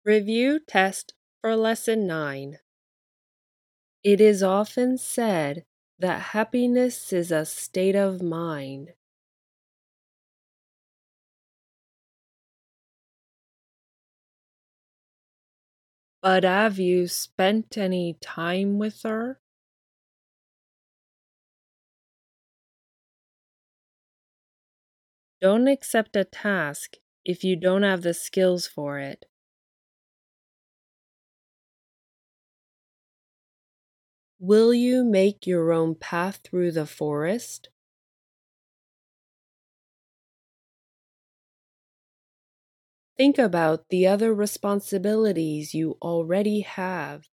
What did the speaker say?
Review test for Lesson 9. It is often said that happiness is a state of mind. But have you spent any time with her? Don't accept a task if you don't have the skills for it. Will you make your own path through the forest? Think about the other responsibilities you already have.